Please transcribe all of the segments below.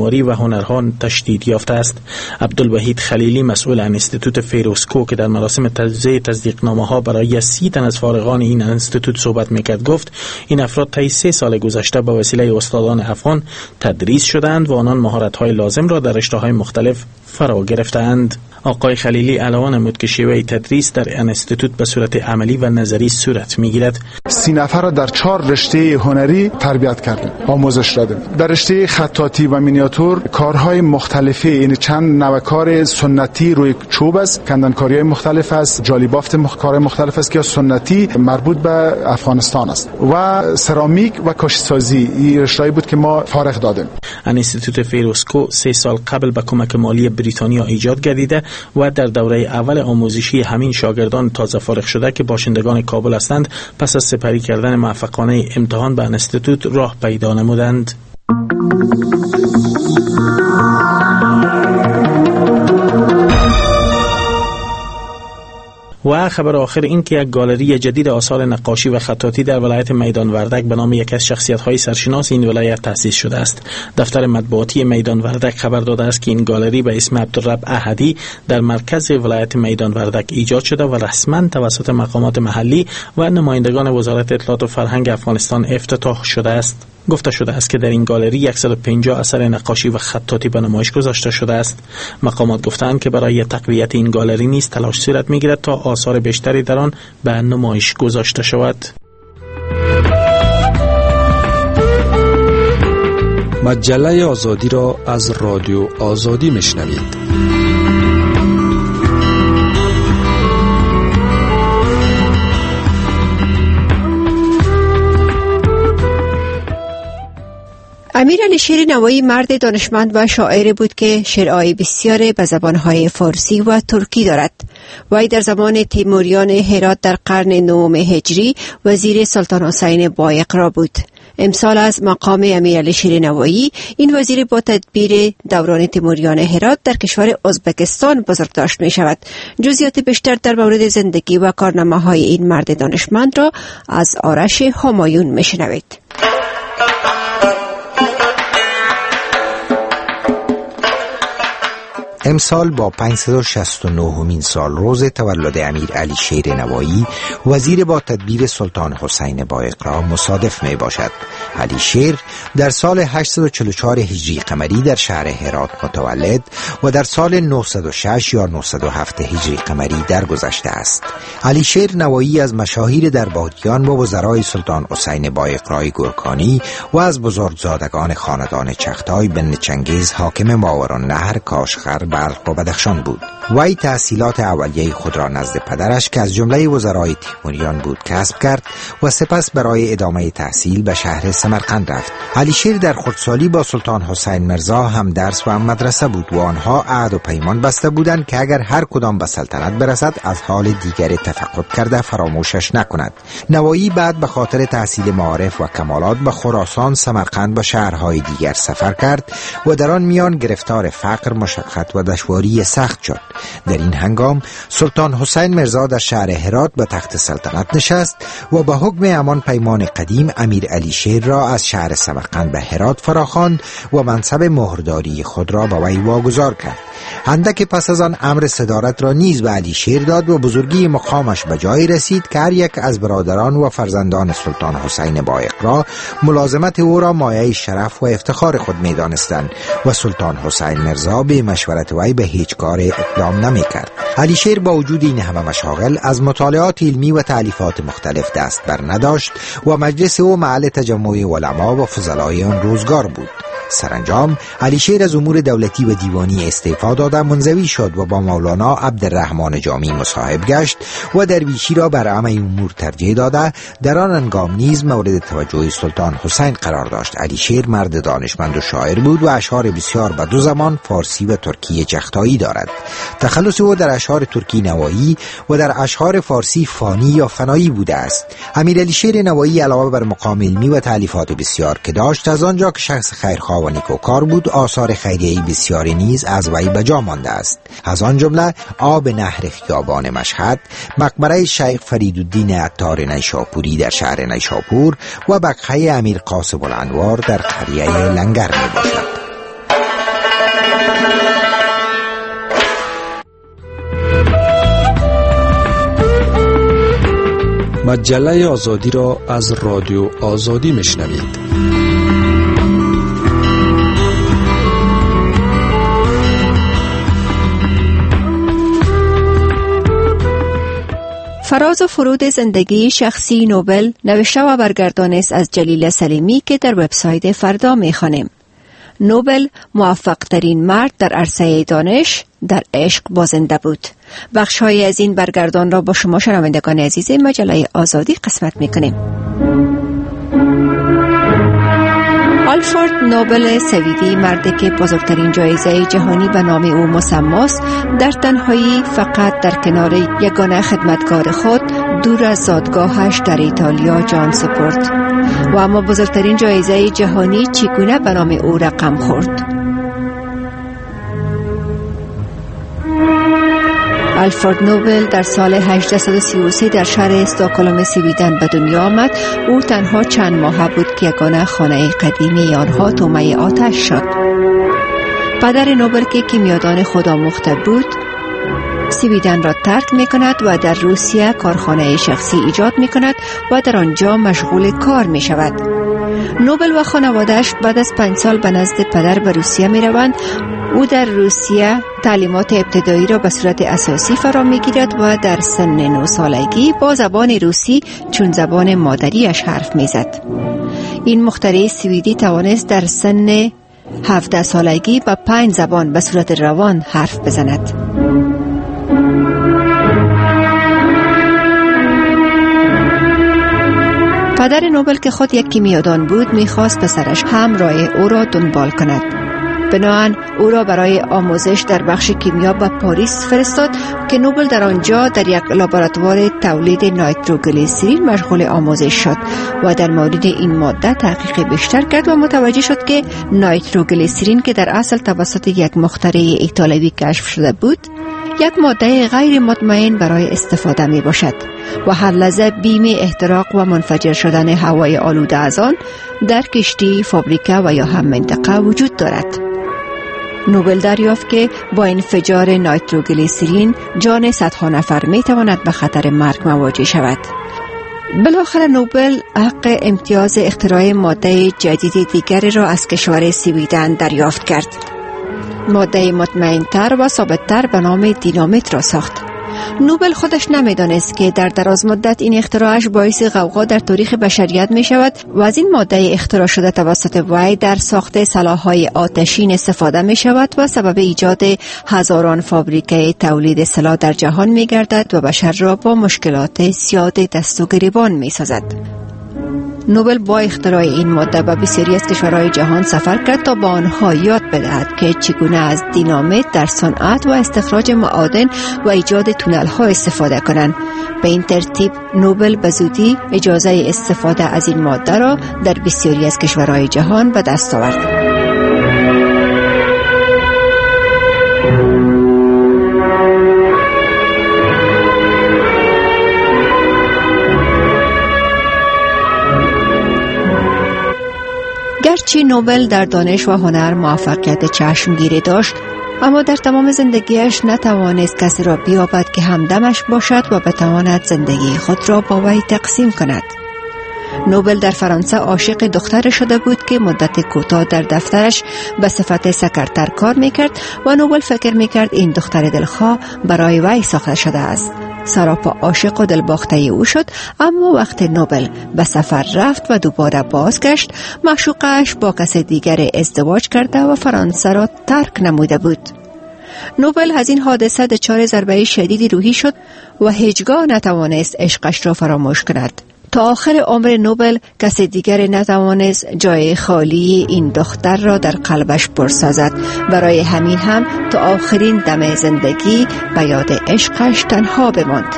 معماری و هنرها تشدید یافته است. عبدالوحید خلیلی مسئول انستیتوت فیروسکو که در مراسم توزیع تصدیقنامه‌ها برای 30 تن از فارغان این انستیتوت صحبت می‌کرد گفت این افراد طی 3 سال گذشته به وسیله استادان افغان تدریس شدند و آنان مهارت‌های لازم را در رشته‌های مختلف فرا گرفتند. آقای خلیلی علاوه نمود که شیوه تدریس در انستیتوت به صورت عملی و نظری صورت می‌گیرد. 30 نفر را در 4 رشته هنری تربیت کردیم، آموزش دادیم. در رشته خطاطی و مینیاتور کارهای مختلفی، یعنی چند نوع کار سنتی روی چوب است، کندنکاری‌های مختلف است، جالی بافت کارهای مختلف است که سنتی مربوط به افغانستان است و سرامیک و کاشی‌سازی. این رشته‌ای بود که ما فارغ دادیم. انستیتوت فیروسکو 3 سال قبل به کمک مالی بریتانیا ایجاد گردیده و در دوره اول آموزشی همین شاگردان تازه فارغ شده که باشندگان کابل هستند پس از سپری کردن موفقانه امتحان به انستیتوت راه پیدا نمودند. و خبر آخر این که یک گالری جدید آثار نقاشی و خطاطی در ولایت میدان وردک به نام یکی از شخصیت‌های سرشناس این ولایت تأسیس شده است. دفتر مطبوعاتی میدان وردک خبر داده است که این گالری به اسم عبدالرب احدی در مرکز ولایت میدان وردک ایجاد شده و رسما توسط مقامات محلی و نمایندگان وزارت اطلاعات و فرهنگ افغانستان افتتاح شده است. گفته شده است که در این گالری 150 اثر نقاشی و خطاطی به نمایش گذاشته شده است. مقامات گفتند که برای تقویت این گالری نیز تلاش صورت می‌گیرد تا آثار بیشتری در آن به نمایش گذاشته شود. مجله آزادی را از رادیو آزادی میشنوید. امیرعلی شیر نوایی مرد دانشمند و شاعری بود که شعرهای بسیاری به زبانهای فارسی و ترکی دارد. وی در زمان تیموریان هرات در قرن 9 هجری وزیر سلطان حسین بایقرا بود. امسال از مقام امیرعلی شیر نوایی این وزیر با تدبیر دوران تیموریان هرات در کشور ازبکستان بزرگداشت می شود. جزئیات بیشتر در مورد زندگی و کارنامه‌های این مرد دانشمند را از آرش همایون می شنوید. امسال با 569مین سال روز تولد امیرعلی شیر نوایی وزیر با تدبیر سلطان حسین بایقرا مصادف می باشد. علی شیر در سال 844 هجری قمری در شهر هرات متولد و در سال 906 یا 907 هجری قمری درگذشته است. علی شیر نوایی از مشاهیر دربادیان و وزرای سلطان حسین بایقرای گورکانی و از بزرگزادگان خاندان چغتای بن چنگیز حاکم ماوراءالنهر، کاشغر، بلخ و بدخشان بود. وی تحصیلات اولیه خود را نزد پدرش که از جمله وزرای تیموریان بود کسب کرد و سپس برای ادامه تحصیل به شهر سمرقند رفت. علی شیر در خردسالی با سلطان حسین مرزا هم درس و هم مدرسه بود و آنها عهد و پیمان بسته بودند که اگر هر کدام به سلطنت برسد از حال دیگر تفقد کرده فراموشش نکند. نوایی بعد به خاطر تحصیل معارف و کمالات به خراسان، سمرقند و شهرهای دیگر سفر کرد و در آن میان گرفتار فقر، مشقت و دشواری سخت شد. در این هنگام سلطان حسین مرزا در شهر هرات به تخت سلطنت نشست و به حکم همان پیمان قدیم امیرعلی شیر را از شهر سمرقند به هرات فراخواند و منصب مهرداری خود را به وی واگذار کرد. اندک پس از آن امر صدارت را نیز به علی شیر داد و بزرگی مقامش به جای رسید که هر یک از برادران و فرزندان سلطان حسین بایقرا ملازمت او را مایه شرف و افتخار خود می دانستند و سلطان حسین مرزا به مشورت وی به هیچ کار اقدام نمی کرد. علی شیر با وجود این همه مشاغل از مطالعات علمی و تالیفات مختلف دست بر نداشت و مجلس او محل تجمع علما و فضلای آن روزگار بود. سرانجام علی شیر از امور دولتی و دیوانی استعفا داده منزوی شد و با مولانا عبدالرحمن جامی مصاحب گشت و درویشی را بر همه امور ترجیح داده در آن هنگام نیز مورد توجه سلطان حسین قرار داشت. علی شیر مرد دانشمند و شاعر بود و اشعار بسیار به دو زبان فارسی و ترکی چغتایی دارد. تخلص او در اشعار ترکی نوایی و در اشعار فارسی فانی یا فنایی بوده است. امیرعلی شیر نوایی علاوه بر مقام علمی و تالیفات بسیار که داشت، از آنجا که شخص خیرخواه و نیکوکار بود آثار خیریه‌ای بسیاری نیز از وی به جا مانده است. از آن جمله آب نهر خیابان مشهد، مقبره شیخ فریدالدین عطار نیشاپوری در شهر نیشاپور و بقعه امیر قاسم الانوار در قریه لنگر می باشد. مجله آزادی را از رادیو آزادی میشنوید. فراز و فرود زندگی شخصی نوبل نوشته و برگردانده است از جلیل سلیمی که در وبسایت فردا می‌خوانیم. نوبل موفق ترین مرد در عرصه دانش در عشق بازنده بود. بخش‌های از این برگردان را با شما شنوندگان عزیز مجله آزادی قسمت می‌کنیم. آلفرد نوبل سویدی، مردی که بزرگترین جایزه جهانی به نام او مسماست، در تنهایی فقط در کنار یگانه خدمتگار خود دور از زادگاهش در ایتالیا جان سپرد. و اما بزرگترین جایزه جهانی چگونه به نام او رقم خورد؟ آلفرد نوبل در سال 1833 در شهر استکهلم سویدن به دنیا آمد. او تنها چند ماه بود که یگانه خانه قدیمی آنها طعمه آتش شد. پدر نوبل که کیمیادان خودآموخته بود، سویدن را ترک می کند و در روسیه کارخانه شخصی ایجاد می کند و در آنجا مشغول کار می شود. نوبل و خانواده‌اش بعد از 5 سال به نزد پدر به روسیه می روند. او در روسیه تعلیمات ابتدایی را به صورت اساسی فرا می گیرد و در سن 9 سالگی با زبان روسی چون زبان مادریش حرف می زد. این مخترع سویدی توانست در سن 17 سالگی با 5 زبان به صورت روان حرف بزند. پدر نوبل که خود یک کیمیادان بود میخواست پسرش هم راه او را دنبال کند. بنابراین او را برای آموزش در بخش کیمیا به پاریس فرستاد که نوبل در آنجا در یک لابراتوار تولید نیتروگلیسرین مشغول آموزش شد و در مورد این ماده تحقیق بیشتر کرد و متوجه شد که نیتروگلیسرین که در اصل توسط یک مخترع ایتالیایی کشف شده بود، یک ماده غیر مطمئن برای استفاده می باشد و هر لحظه بیم احتراق و منفجر شدن هوای آلوده از آن در کشتی، فابریکه و یا هم منطقه وجود دارد. نوبل دریافت که با انفجار نیتروگلیسرین جان صدها نفر می تواند به خطر مرگ مواجه شود. بالاخره نوبل حق امتیاز اختراع ماده جدید دیگری را از کشور سویدن دریافت کرد. ماده مطمئن‌تر و ثابت‌تر به نام دینامیت را ساخت. نوبل خودش نمیدانست که در دراز مدت این اختراعش باعث غوغا در تاریخ بشریت می شود و از این ماده اختراع شده توسط وی در ساخت سلاح‌های آتشین استفاده می شود و سبب ایجاد هزاران فابریکه تولید سلاح در جهان می گردد و بشر را با مشکلات زیاد دست و گریبان می سازد. نوبل با اختراع این ماده به بسیاری از کشورهای جهان سفر کرد تا با آنها یاد بدهد که چگونه از دینامیت در صنعت و استخراج معادن و ایجاد تونل‌ها استفاده کنند. به این ترتیب نوبل به زودی اجازه استفاده از این ماده را در بسیاری از کشورهای جهان به دست آورد. گرچه نوبل در دانش و هنر موفقیت چشمگیری داشت، اما در تمام زندگیش نتوانست کسی را بیابد که همدمش باشد و بتواند زندگی خود را با وی تقسیم کند. نوبل در فرانسه عاشق دختر شده بود که مدت کوتاه در دفترش به صفت سکرتر کار میکرد و نوبل فکر میکرد این دختر دلخواه برای وی ساخته شده است. سراپا عاشق و دلباخته او شد، اما وقت نوبل به سفر رفت و دوباره بازگشت، معشوقش با کس دیگر ازدواج کرده و فرانسه را ترک نموده بود. نوبل از این حادثه دچار ضربه شدیدی روحی شد و هیچگاه نتوانست عشقش را فراموش کند. تا آخر عمر نوبل کس دیگر نتوانست جای خالی این دختر را در قلبش پر سازد. برای همین هم تا آخرین دم زندگی به یاد عشقش تنها بماند.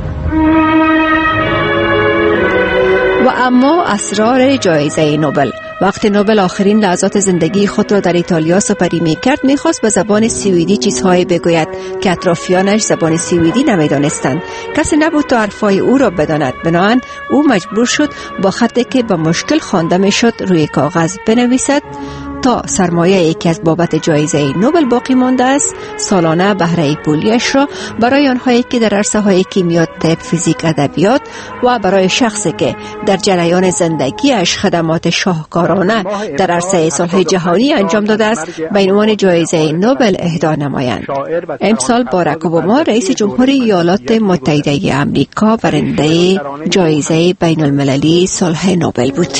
اما اسرار جایزه نوبل. وقتی نوبل آخرین لحظات زندگی خود را در ایتالیا سپری می‌کرد، می‌خواست به زبان سوئدی چیزهایی بگوید که اطرافیانش زبان سوئدی نمی‌دانستند. کسی نبود تا حرفای او را بداند. بنابراین او مجبور شد با خطی که به مشکل خوانده می‌شد روی کاغذ بنویسد. تا سرمایه یکی از بابت جایزه نوبل باقی مانده است، سالانه بهره پولیش را برای آنهایی که در عرصه‌های کیمیا، طب، فیزیک، ادبیات و برای شخصی که در جریان زندگیش خدمات شاهکارانه در عرصه صلح جهانی انجام داده است به عنوان جایزه نوبل اهدا نمایند. امسال باراک اوباما رئیس جمهوری ایالات متحده آمریکا برنده جایزه بین المللی صلح نوبل بود.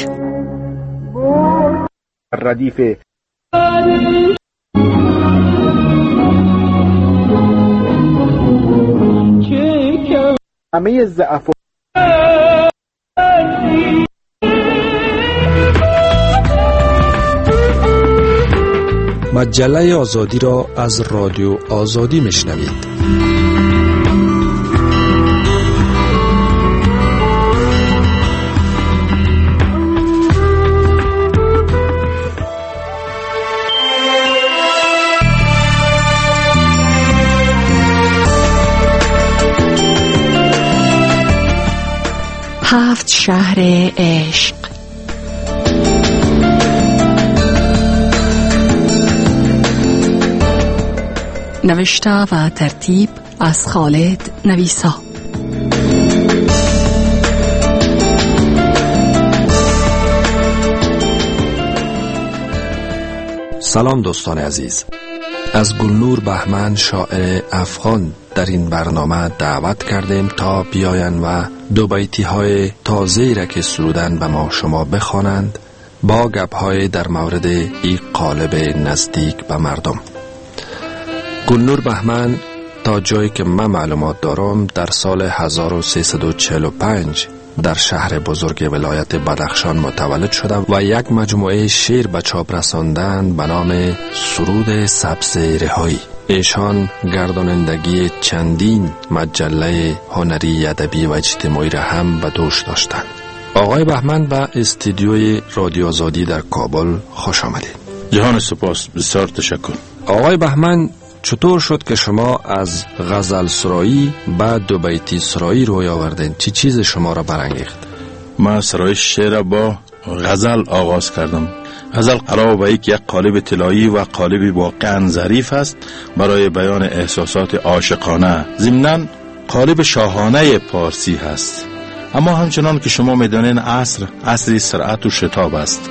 ردیف همه ضعف مجله آزادی را از رادیو آزادی میشنوید. هفت شهر عشق. نوشته و ترتیب از خالد نویسا. سلام دوستان عزیز. از گلنور بهمن شاعر افغان در این برنامه دعوت کردیم تا بیاین و دو بیتی های تازه‌ای را که سرودن به ما شما بخوانند با گپ‌های در مورد این قالب نزدیک به مردم. گلنور بهمن تا جایی که من معلومات دارم در سال 1345 در شهر بزرگ ولایت بدخشان متولد شده و یک مجموعه شعر به چاپ رساندند به نام سرود سبز رهایی. ایشان گردانندگی چندین مجله هنری، ادبی و اجتماعی را هم به دوش داشتند. آقای بهمن به استودیوی رادیو آزادی در کابل خوش آمدید. جهان سپاس، بسیار تشکر. آقای بهمن، چطور شد که شما از غزل سرایی به دو بیتی سرایی روی آوردین؟ چی چیز شما را برانگیخت؟ من سرای شعر با غزل آغاز کردم. غزل قرار به یک قالب طلایی و قالبی واقعا ظریف است برای بیان احساسات عاشقانه. ضمناً قالب شاهانه پارسی هست، اما همچنان که شما میدانین عصری سرعت و شتاب است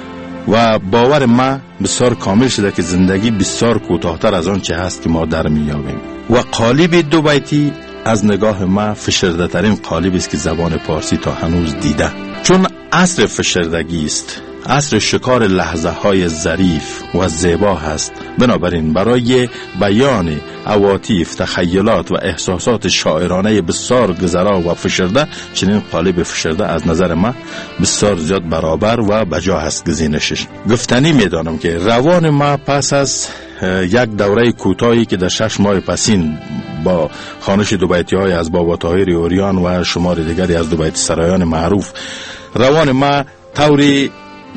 و باور ما بسیار کامل شده که زندگی بسیار کوتاه‌تر از آن چه هست که ما در میابیم و قالب دو بیتی از نگاه ما فشرده ترین قالبی است که زبان پارسی تا هنوز دیده، چون عصر فشردگی است، عصر شکار لحظه های ظریف و زیبا هست. بنابراین برای بیان عواطف، تخیلات و احساسات شاعرانه بسیار گذرا و فشرده، چنین قالب فشرده از نظر من بسیار زیاد برابر و بجا هست گزینشش. گفتنی میدانم که روان ما پس از یک دوره کوتاهی که در 6 ماه پسین با خوانش دو بیتی های از بابا طاهر اوریان و شمار دیگری از دو بیت سرایان معروف، روان ما طوری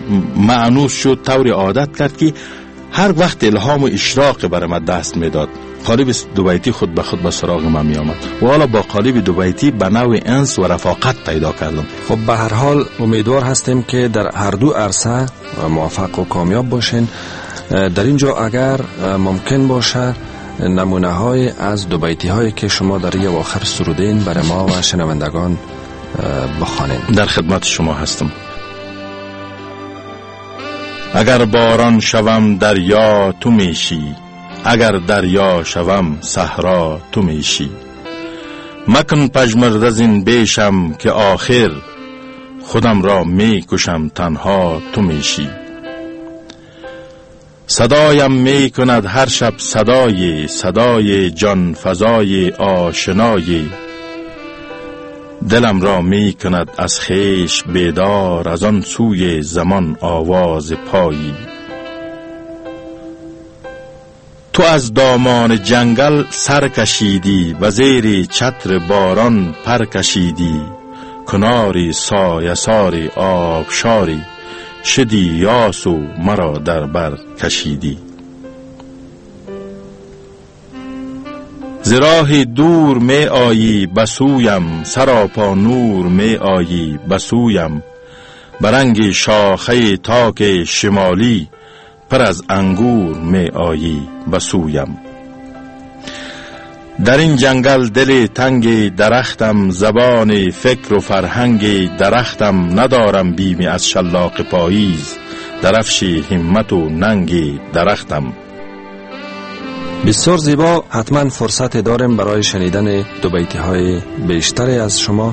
معنوس شد، طوری عادت کرد که هر وقت الهام و اشراق برای من دست میداد، قالب دو بیتی خود به خود به سراغ من می آمد و حالا با قالب دو بیتی به نوع انس و رفاقت پیدا کردم. خب به هر حال امیدوار هستیم که در هر دو عرصه موفق و کامیاب باشین. در اینجا اگر ممکن باشه نمونه های از دو بیتی هایی که شما در یه آخر سرودین برای ما و شنوندگان بخوانین. در خدمت شما هستم. اگر باران شوم دریا تو میشی، اگر دریا شوم صحرا تو میشی. مکن پژمرده زین بیشم که آخر خودم را میکشم تنها تو میشی. صدایم میکند هر شب صدای جان فزای آشنای. دلم را می کند از خیش بیدار، از آن سوی زمان آواز پایی. تو از دامان جنگل سر کشیدی و زیر چتر باران پر کشیدی. کناری سایه ساری آبشاری، شدی یاس و مرا در بر کشیدی. ز راه دور می آیی بسویم، سراپا نور می آیی بسویم. برنگ شاخه تاک شمالی، پر از انگور می آیی بسویم. در این جنگل دل تنگ درختم، زبان فکر و فرهنگ درختم. ندارم بیمی از شلاق پاییز، درفش همت و ننگ درختم. بسیار زیبا. حتما فرصت داریم برای شنیدن دو بیتی های بیشتری از شما.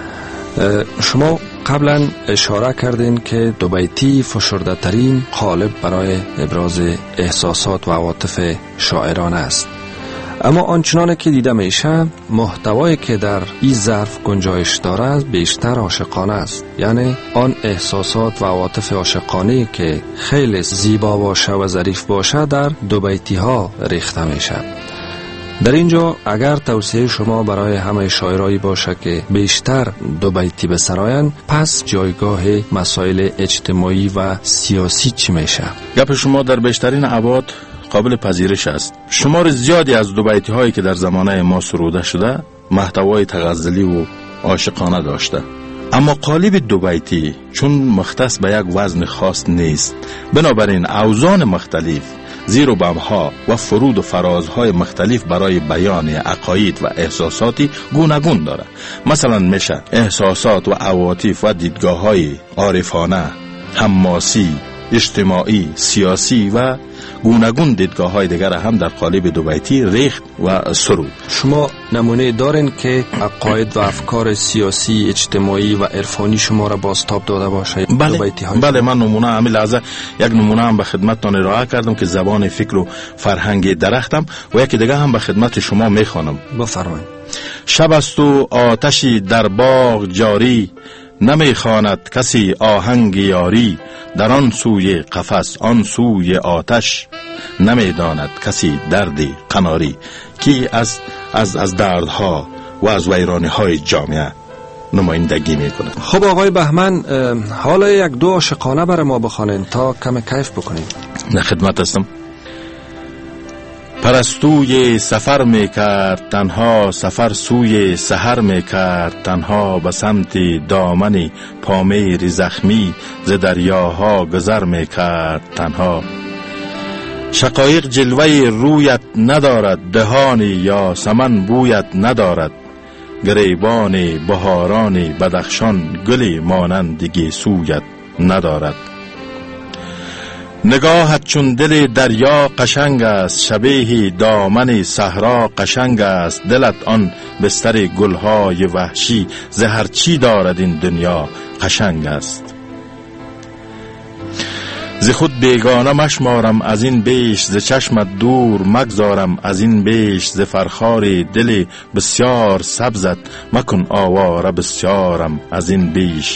شما قبلا اشاره کردین که دو بیتی فشرده ترین قالب برای ابراز احساسات و عواطف شاعران است. اما آنچنان که دیده میشه محتوایی که در این ظرف گنجایش دارد بیشتر عاشقانه است، یعنی آن احساسات و عواطف عاشقانه که خیلی زیبا باشه و ظریف باشه در دو بیتی ها ریخته میشه. در اینجا اگر توصیه شما برای همه شاعرایی باشه که بیشتر دو بیتی بسرایند، پس جایگاه مسائل اجتماعی و سیاسی چی میشه؟ گپ شما در بیشترین ابعاد قابل پذیرش است. شمار زیادی از دو بیتی هایی که در زمانه ما سروده شده محتوای تغزلی و عاشقانه داشته، اما قالب دو بیتی چون مختص به یک وزن خاص نیست، بنابراین اوزان مختلف، زیر و بمها و فرود و فرازهای مختلف برای بیان عقاید و احساساتی گوناگون داره. مثلا میشه احساسات و عواطف و دیدگاه های عارفانه، حماسی، اجتماعی، سیاسی و گوناگون دیدگاه های دیگر هم در قالب دو بیتی ریخت و سرود. شما نمونه دارین که عقاید و افکار سیاسی، اجتماعی و عرفانی شما را بازتاب داده باشه؟ بله من نمونه همین لحظه یک نمونه هم به خدمتتان ارائه کردم که زبان فکر و فرهنگ درختم، و یکی دیگه هم به خدمت شما میخوانم. بفرمایید. شب است و آتشی در باغ جاری، نمیخواند کسی آهنگ یاری. در آن سوی قفس آن سوی آتش، نمیداند کسی دردی قناری. کی از دردها و از ویرانی های جامعه نمایندگی میکنه. خب آقای بهمن، حالا یک دو عاشقانه برای ما بخوانین تا کم کیف بکنیم. در خدمت هستم. پرستوی سفر میکرد تنها، سفر سوی سحر میکرد تنها. به سمت دامن پامیر زخمی، ز دریاها گذر میکرد تنها. شقایق جلوه رویت ندارد، دهانی یا سمن بویت ندارد. گریبان بهاران بدخشان، گلی مانند گیسویت ندارد. نگاهت چون دل دریا قشنگ است، شبیه دامن صحرا قشنگ است. دلت آن بستر گلهای وحشی، زهر چی دارد این دنیا قشنگ است. ز خود بیگانه مشمارم از این بیش، ز چشمت دور مگذارم از این بیش. ز فرخار دل بسیار سبزت، مکن آواره بسیارم از این بیش.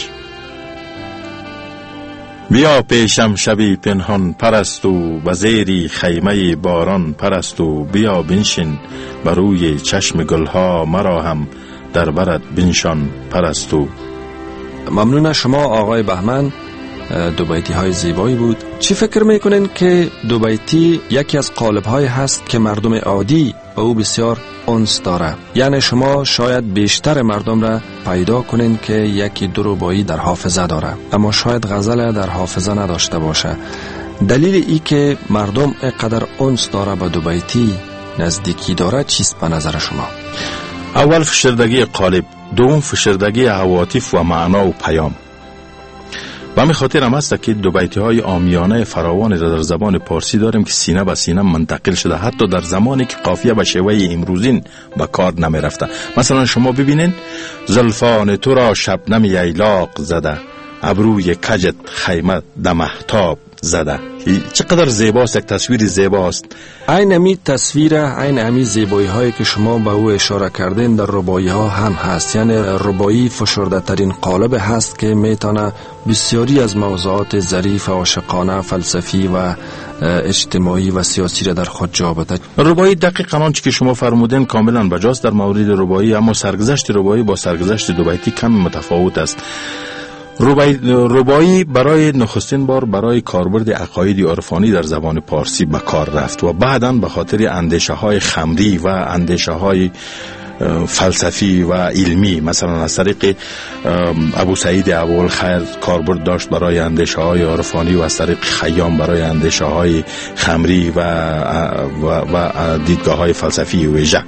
بیا پیشم شبی پنهان پرستو، و زیری خیمه باران پرستو. بیا بنشین بر روی چشم گلها، مرا هم در برت بنشان پرستو. ممنون شما آقای بهمن. دو بیتی های زیبایی بود. چی فکر میکنین که دو بیتی یکی از قالب های هست که مردم عادی به او بسیار انس داره؟ یعنی شما شاید بیشتر مردم را پیدا کنین که یکی دو رباعی در حافظه داره، اما شاید غزل در حافظه نداشته باشه. دلیل ای که مردم اینقدر انس داره به دو بیتی نزدیکی داره چیست به نظر شما؟ اول فشردگی قالب، دوم فشردگی عواطف و معنا و پیام. و همین خاطر هم هست که دو بیتی های عامیانه فراوان در زبان پارسی داریم که سینه به سینه منتقل شده، حتی در زمانی که قافیه به شیوه امروزین به کار نمی رفته. مثلا شما ببینین: زلفان تو را شبنم ییلاق زده، ابروی کجت خیمه دمهتاب زده. چقدر زیباست، یک تصویر زیباست. این همی تصویر، این همی زیبایی هایی که شما به او اشاره کردین در ربایی ها هم هست. یعنی ربایی فشرده ترین قالب هست که میتونه بسیاری از موضوعات ظریف، عاشقانه، فلسفی و اجتماعی و سیاسی را در خود جا بده. ربایی دقیقاً آنچه که شما فرمودین کاملا بجاست در مورد ربایی، اما سرگذشت ربایی با سرگذشت دو بیتی کم متفاوت است. ربایی برای نخستین بار برای کاربرد عقاید عرفانی در زبان پارسی به کار رفت و بعداً به خاطر اندیشه های خمری و اندیشه های فلسفی و علمی، مثلا از طریق ابو سعید ابوالخیر کاربرد داشت برای اندیشه های عرفانی و از طریق خیام برای اندیشه های خمری و دیدگاه های فلسفی ویژه،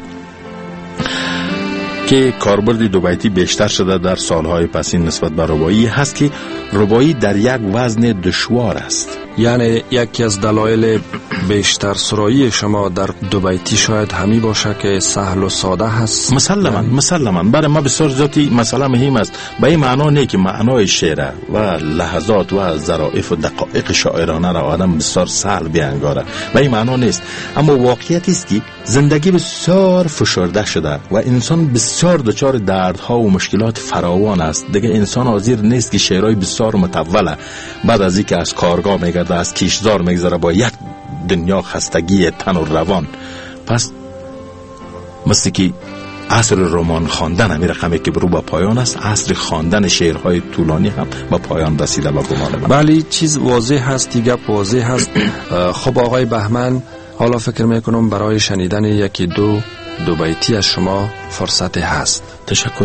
که کاربرد دو بیتی بیشتر شده در سالهای پسین نسبت به ربایی هست که ربایی در یک وزن دشوار است. یعنی یکی از دلایل بیشتر سرایی شما در دو بیتی شاید همی باشه که سهل و ساده هست. مسلما برای ما بسیار ذاتی مسئله مهم است. به این معنا نه که معنای شعر و لحظات و ظرافت و دقایق شاعرانه را آدم بسیار سهل بیانگاره، به این معنا نیست، اما واقعیت است که زندگی بسیار فشرده شده و انسان بسیار دچار دردها و مشکلات فراوان است. دیگه انسان حاضر نیست که شعرهای بسیار مطوله بعد از اینکه از کارگاه میگرده از کیشزار میگذره با یک دنیا خستگی تن و روان. پس مثل که عصر رمان خواندن همین رقمی که برو با پایان است، عصر خواندن شعرهای طولانی هم با پایان رسیده با گمان من. ولی چیز واضح هست، گپ واضح هست. خب آقای بهمن، حالا فکر میکنم برای شنیدن یکی دو بیتی از شما فرصت هست. تشکر.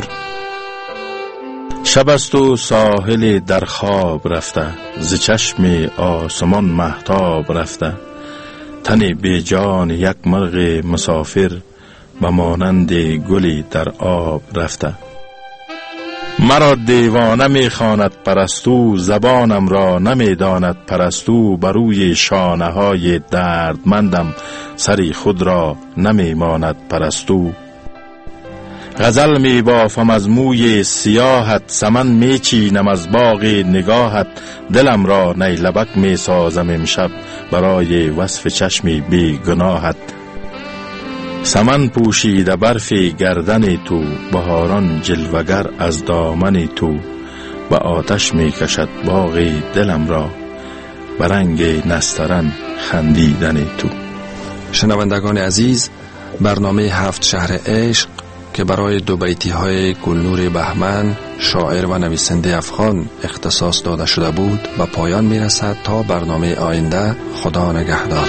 شب است و ساحل در خواب رفته، ز چشم آسمان مهتاب رفته، تن بی جان یک مرغ مسافر و مانند گلی در آب رفته. مرا دیوانه می خواند پرستو، زبانم را نمی داند پرستو، بر روی شانه های دردمندم سری خود را نمی ماند پرستو. غزل می بافم از موی سیاحت، سمن می چینم از باغ نگاهت، دلم را نیلبک می سازم امشب برای وصف چشمی بی گناهت. سمن پوشیده برف گردن تو، بهاران جلوگر از دامن تو، به آتش می کشد باغ دلم را به رنگ نسترن خندیدن تو. شنوندگان عزیز، برنامه 7 شهر عشق که برای دو بیتی های گلنور بهمن شاعر و نویسنده افغان اختصاص داده شده بود به پایان می رسد. تا برنامه آینده، خدا نگهدار.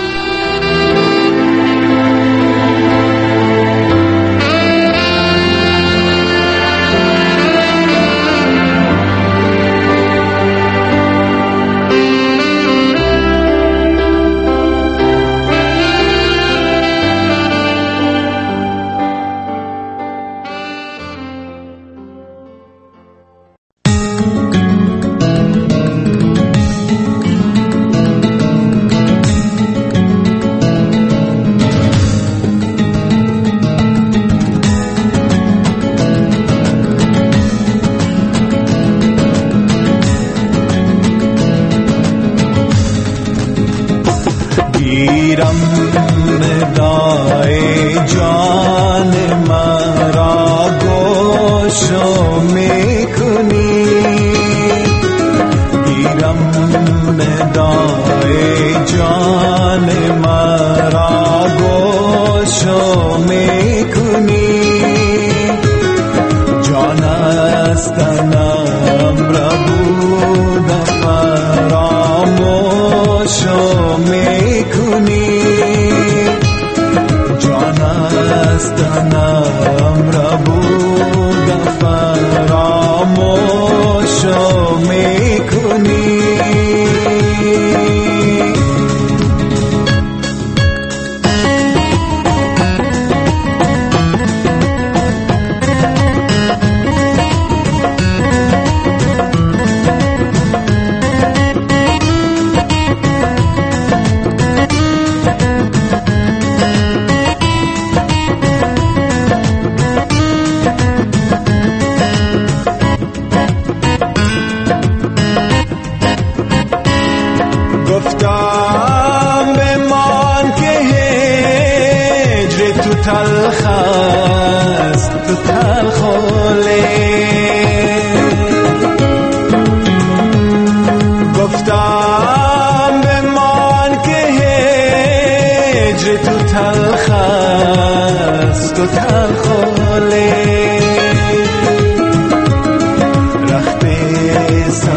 رخت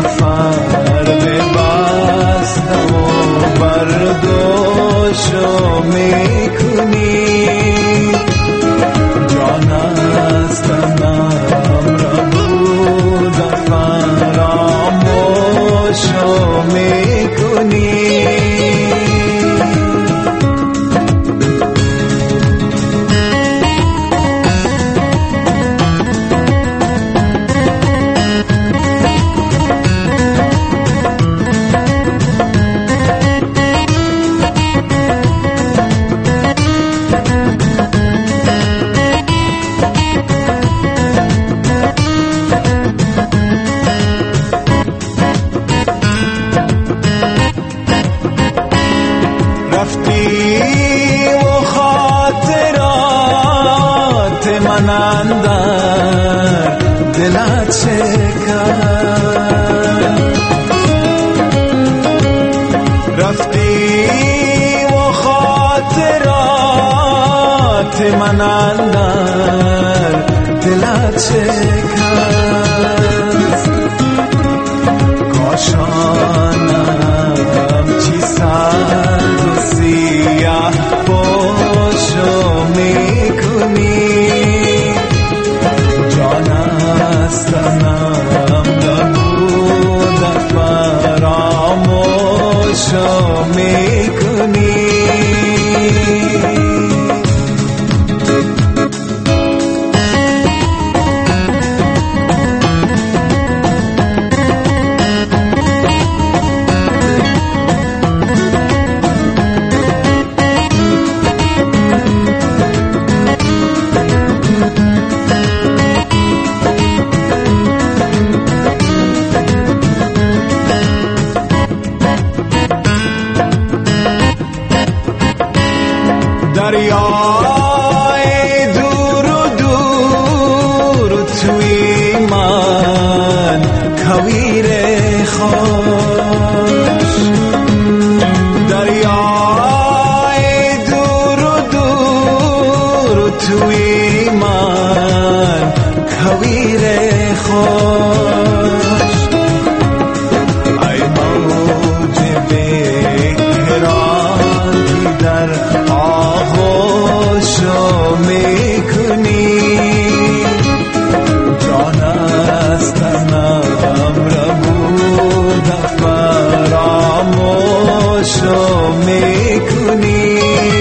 دوشو میکنی جان از تنم را بود فراموشو میکنی من اندر دلت شکست کاشانم چی سرد و سیاه پوشو میکنی جان از تنم نبود فراموشو میکنی دریای دور و دور توی من کویر خوش دریای دور و دور توی من کویر خوش ای موج بکران در آغوشو میکنی جان از تنم را بود فراموشو میکنی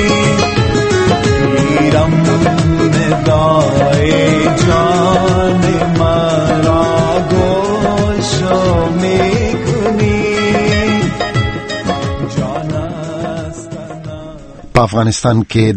میرم ندای جان مرا گوشو میکنی په افغانستان کې